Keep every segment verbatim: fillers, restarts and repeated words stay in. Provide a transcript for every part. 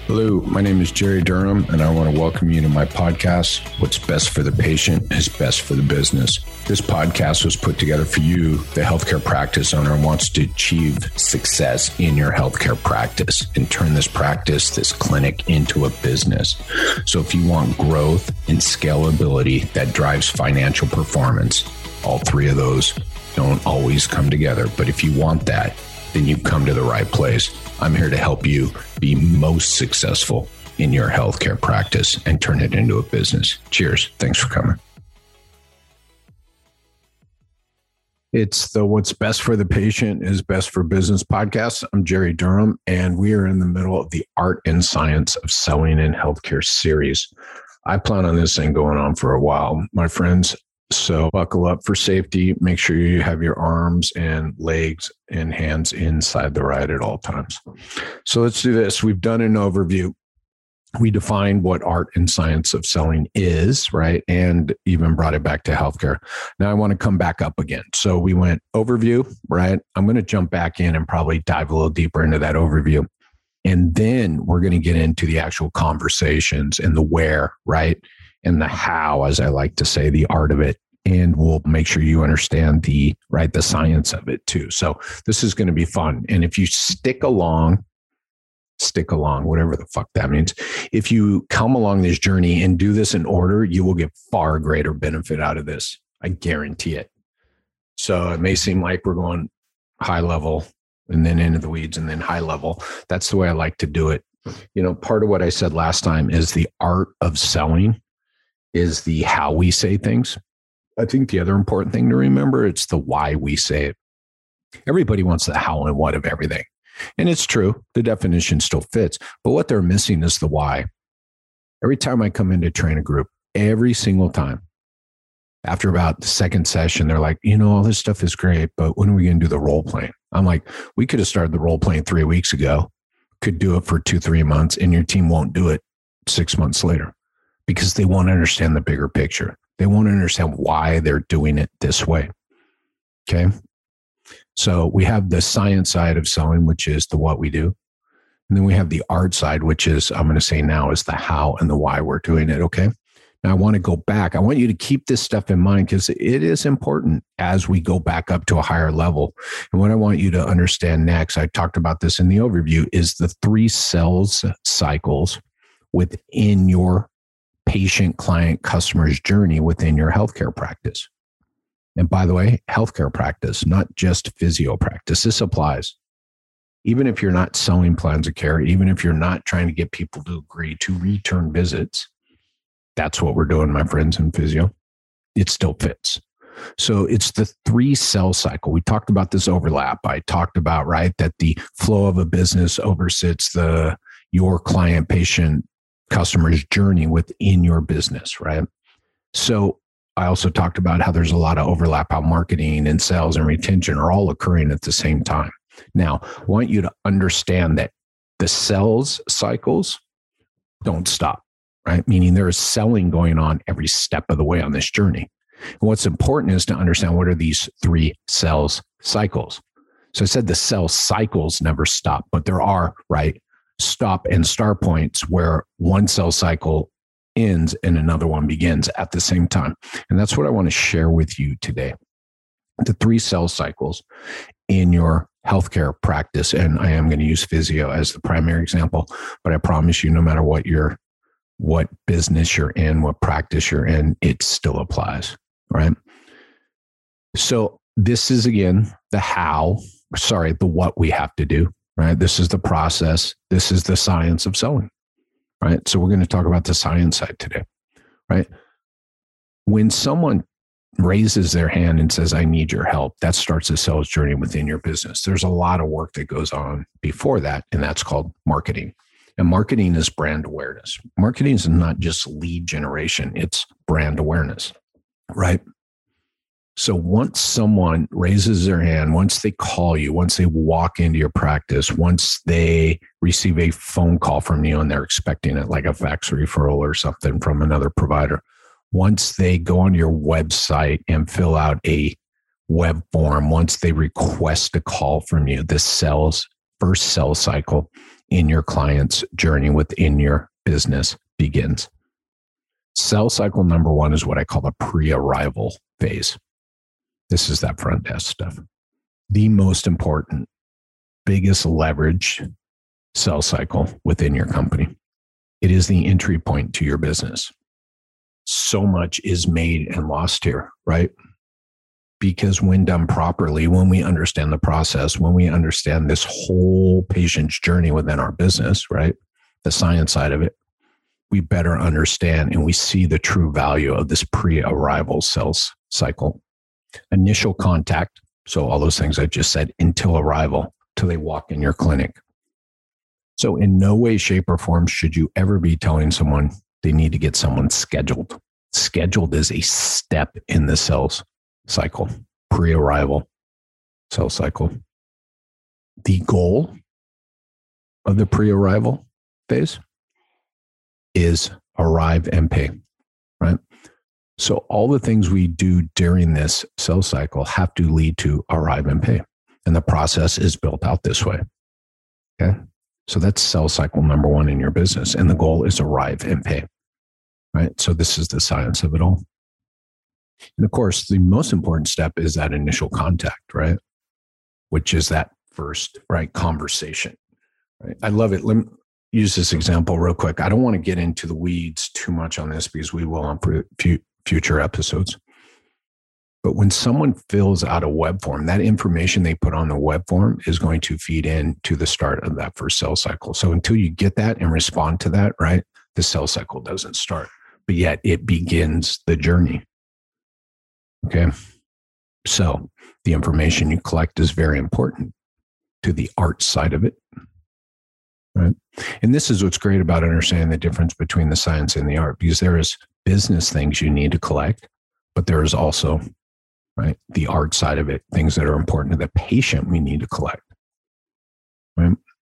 Hello, my name is Jerry Durham, and I want to welcome you to my podcast, What's Best for the Patient is Best for the Business. This podcast was put together for you, the healthcare practice owner who wants to achieve success in your healthcare practice and turn this practice, this clinic, into a business. So if you want growth and scalability that drives financial performance, all three of those don't always come together. But if you want that, then you've come to the right place. I'm here to help you be most successful in your healthcare practice and turn it into a business. Cheers. Thanks for coming. It's the What's Best for the Patient is Best for Business podcast. I'm Jerry Durham, and we are in the middle of the Art and Science of Selling in Healthcare series. I plan on this thing going on for a while, my friends. So buckle up for safety. Make sure you have your arms and legs and hands inside the ride at all times. So let's do this. We've done an overview. We defined what art and science of selling is, right? And even brought it back to healthcare. Now I want to come back up again. So we went overview, right? I'm going to jump back in and probably dive a little deeper into that overview. And then we're going to get into the actual conversations and the where, right? And the how, as I like to say, the art of it. And we'll make sure you understand the, right, the science of it too. So this is going to be fun. And if you stick along, stick along, whatever the fuck that means. If you come along this journey and do this in order, you will get far greater benefit out of this. I guarantee it. So it may seem like we're going high level and then into the weeds and then high level. That's the way I like to do it. You know, part of what I said last time is the art of selling is the how we say things. I think the other important thing to remember, it's the why we say it. Everybody wants the how and what of everything. And it's true. The definition still fits. But what they're missing is the why. Every time I come in to train a group, every single time, after about the second session, they're like, you know, all this stuff is great, but when are we going to do the role playing? I'm like, we could have started the role playing three weeks ago, could do it for two, three months, and your team won't do it six months later. Because they won't understand the bigger picture. They won't understand why they're doing it this way. Okay. So we have the science side of selling, which is the what we do. And then we have the art side, which is, I'm going to say now, is the how and the why we're doing it. Okay. Now I want to go back. I want you to keep this stuff in mind because it is important as we go back up to a higher level. And what I want you to understand next, I talked about this in the overview, is the three sales cycles within your patient, client, customer's journey within your healthcare practice. And by the way, healthcare practice, not just physio practice. This applies. Even if you're not selling plans of care, even if you're not trying to get people to agree to return visits, that's what we're doing, my friends in physio. It still fits. So it's the three cell cycle. We talked about this overlap. I talked about, right, that the flow of a business oversits the your client, patient, customer's journey within your business, right? So I also talked about how there's a lot of overlap, how marketing and sales and retention are all occurring at the same time. Now, I want you to understand that the sales cycles don't stop, right? Meaning there is selling going on every step of the way on this journey. And what's important is to understand what are these three sales cycles. So I said the sales cycles never stop, but there are, right, stop and start points where one cell cycle ends and another one begins at the same time. And that's what I want to share with you today. The three cell cycles in your healthcare practice. And I am going to use physio as the primary example, but I promise you, no matter what your, what business you're in, what practice you're in, it still applies, right? So this is, again, the how, sorry, the what we have to do. Right? This is the process. This is the science of selling, right? So we're going to talk about the science side today, right? When someone raises their hand and says, I need your help, that starts a sales journey within your business. There's a lot of work that goes on before that, and that's called marketing. And marketing is brand awareness. Marketing is not just lead generation, it's brand awareness, right? So once someone raises their hand, once they call you, once they walk into your practice, once they receive a phone call from you and they're expecting it, like a fax referral or something from another provider, once they go on your website and fill out a web form, once they request a call from you, the sales first sales cycle in your client's journey within your business begins. Sales cycle number one is what I call the pre-arrival phase. This is that front desk stuff. The most important, biggest leverage sales cycle within your company. It is the entry point to your business. So much is made and lost here, right? Because when done properly, when we understand the process, when we understand this whole patient's journey within our business, right? The science side of it, we better understand and we see the true value of this pre-arrival sales cycle. Initial contact, so all those things I just said, until arrival, till they walk in your clinic. So in no way, shape, or form should you ever be telling someone they need to get someone scheduled. Scheduled is a step in the sales cycle, pre-arrival sales cycle. The goal of the pre-arrival phase is arrive and pay, right? So all the things we do during this sales cycle have to lead to arrive and pay. And the process is built out this way. Okay. So that's sales cycle number one in your business. And the goal is arrive and pay, right? So this is the science of it all. And of course, the most important step is that initial contact, right? Which is that first, right, conversation, right? I love it. Let me use this example real quick. I don't want to get into the weeds too much on this because we will on future episodes. But when someone fills out a web form, that information they put on the web form is going to feed in to the start of that first sales cycle. So until you get that and respond to that, right, the sales cycle doesn't start, but yet it begins the journey. Okay. So the information you collect is very important to the art side of it. Right. And this is what's great about understanding the difference between the science and the art, because there is business things you need to collect, but there is also, right, the art side of it, things that are important to the patient we need to collect. Right.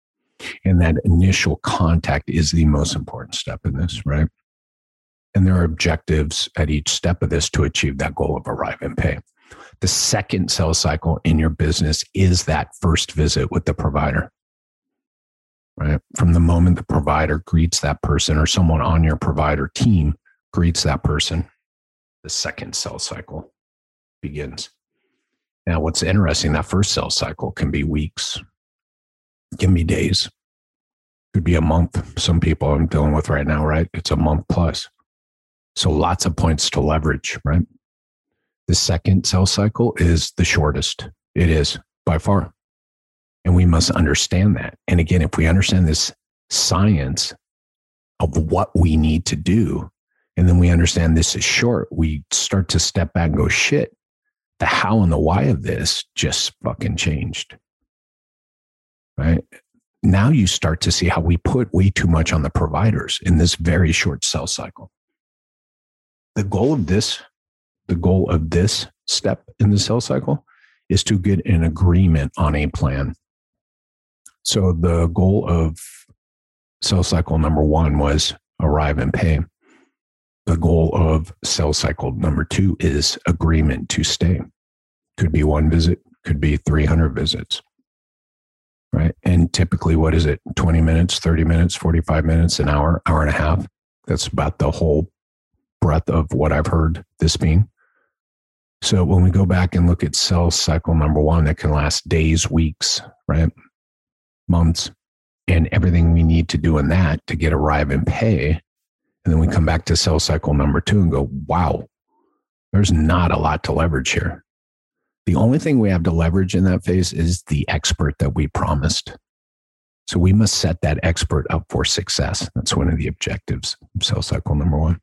And that initial contact is the most important step in this, right? And there are objectives at each step of this to achieve that goal of arrive and pay. The second sales cycle in your business is that first visit with the provider. Right? From the moment the provider greets that person or someone on your provider team greets that person, the second sales cycle begins. Now, what's interesting, that first sales cycle can be weeks, can be days, could be a month. Some people I'm dealing with right now, right? It's a month plus. So lots of points to leverage, right? The second sales cycle is the shortest. It is by far. And we must understand that. And again, if we understand this science of what we need to do, and then we understand this is short, we start to step back and go, shit, the how and the why of this just fucking changed. Right? Now you start to see how we put way too much on the providers in this very short sales cycle. The goal of this, the goal of this step in the sales cycle is to get an agreement on a plan. So the goal of sales cycle number one was arrive and pay. The goal of sales cycle number two is agreement to stay. Could be one visit, could be three hundred visits, right? And typically, what is it? twenty minutes, thirty minutes, forty-five minutes, an hour, hour and a half. That's about the whole breadth of what I've heard this being. So when we go back and look at sales cycle number one, that can last days, weeks, right? Months, and everything we need to do in that to get arrive and pay. And then we come back to sales cycle number two and go, wow, there's not a lot to leverage here. The only thing we have to leverage in that phase is the expert that we promised. So we must set that expert up for success. That's one of the objectives of sales cycle number one.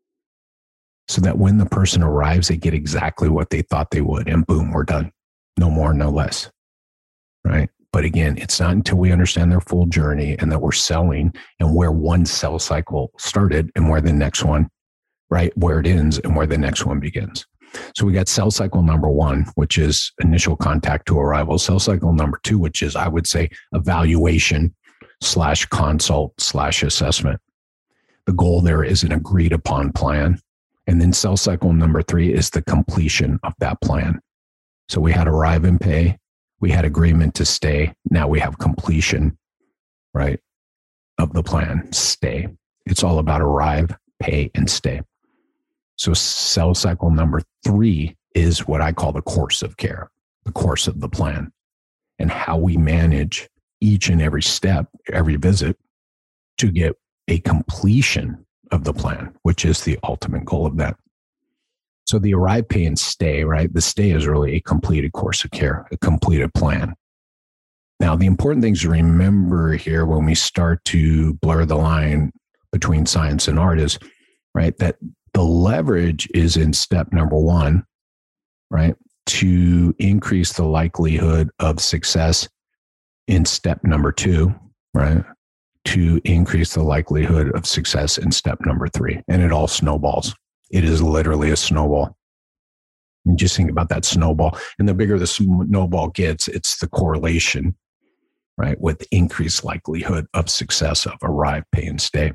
So that when the person arrives, they get exactly what they thought they would, and boom, we're done. No more, no less, right? But again, it's not until we understand their full journey and that we're selling and where one sales cycle started and where the next one, right, where it ends and where the next one begins. So we got sales cycle number one, which is initial contact to arrival. Sales cycle number two, which is, I would say, evaluation slash consult slash assessment. The goal there is an agreed upon plan. And then sales cycle number three is the completion of that plan. So we had arrive and pay. We had agreement to stay. Now we have completion, right, of the plan, stay. It's all about arrive, pay, and stay. So cell cycle number three is what I call the course of care, the course of the plan, and how we manage each and every step, every visit to get a completion of the plan, which is the ultimate goal of that. So the arrive, pay, and stay, right? The stay is really a completed course of care, a completed plan. Now, the important things to remember here when we start to blur the line between science and art is, right, that the leverage is in step number one, right, to increase the likelihood of success in step number two, right, to increase the likelihood of success in step number three. And it all snowballs. It is literally a snowball. And just think about that snowball. And the bigger the snowball gets, it's the correlation, right, with increased likelihood of success of arrive, pay, and stay.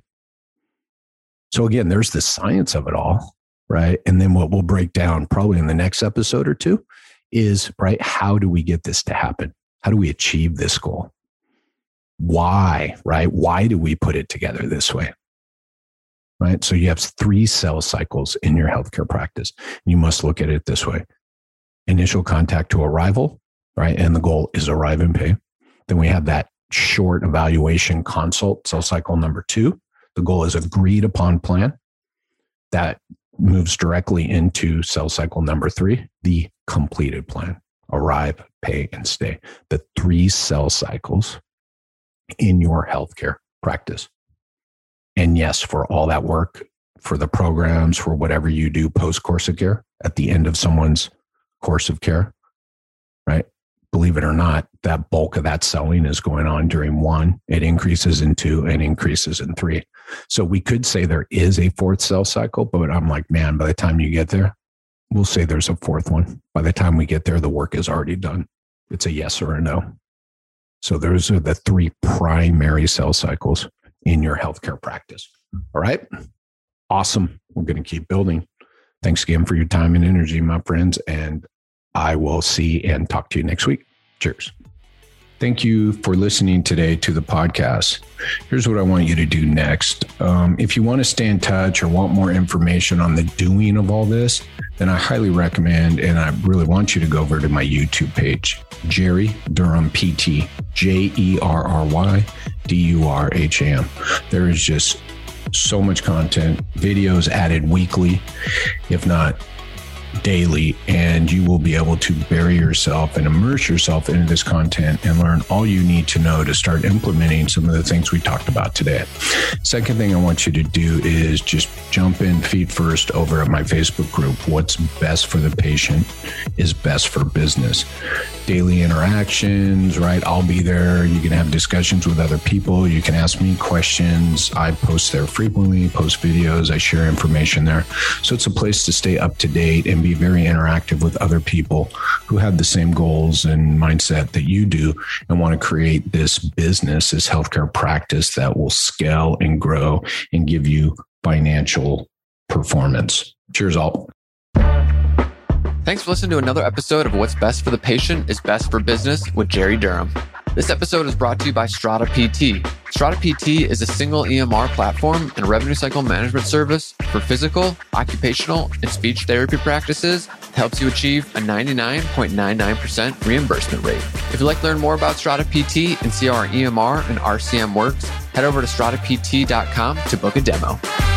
So again, there's the science of it all, right? And then what we'll break down probably in the next episode or two is, right, how do we get this to happen? How do we achieve this goal? Why, right? Why do we put it together this way? Right? So you have three cell cycles in your healthcare practice. You must look at it this way. Initial contact to arrival, right? And the goal is arrive and pay. Then we have that short evaluation consult, cell cycle number two. The goal is agreed upon plan. That moves directly into cell cycle number three, the completed plan. Arrive, pay, and stay. The three cell cycles in your healthcare practice. And yes, for all that work, for the programs, for whatever you do post-course of care, at the end of someone's course of care, right? Believe it or not, that bulk of that selling is going on during one. It increases in two and increases in three. So we could say there is a fourth cell cycle, but I'm like, man, by the time you get there, we'll say there's a fourth one. By the time we get there, the work is already done. It's a yes or a no. So those are the three primary cell cycles in your healthcare practice. All right. Awesome. We're going to keep building. Thanks again for your time and energy, my friends. And I will see and talk to you next week. Cheers. Thank you for listening today to the podcast. Here's what I want you to do next. Um, if you want to stay in touch or want more information on the doing of all this, then I highly recommend, and I really want you to go over to my YouTube page, Jerry Durham P T, J E R R Y D U R H A M. There is just so much content, videos added weekly, if not daily, and you will be able to bury yourself and immerse yourself into this content and learn all you need to know to start implementing some of the things we talked about today. Second thing I want you to do is just jump in feet first over at my Facebook group. What's best for the patient is best for business. Daily interactions, right? I'll be there. You can have discussions with other people. You can ask me questions. I post there frequently, post videos. I share information there. So it's a place to stay up to date and be very interactive with other people who have the same goals and mindset that you do and want to create this business, this healthcare practice that will scale and grow and give you financial performance. Cheers all. Thanks for listening to another episode of What's Best for the Patient is Best for Business with Jerry Durham. This episode is brought to you by Strata P T. Strata P T is a single E M R platform and revenue cycle management service for physical, occupational, and speech therapy practices that helps you achieve a ninety-nine point nine nine percent reimbursement rate. If you'd like to learn more about Strata P T and see how our E M R and R C M works, head over to strata p t dot com to book a demo.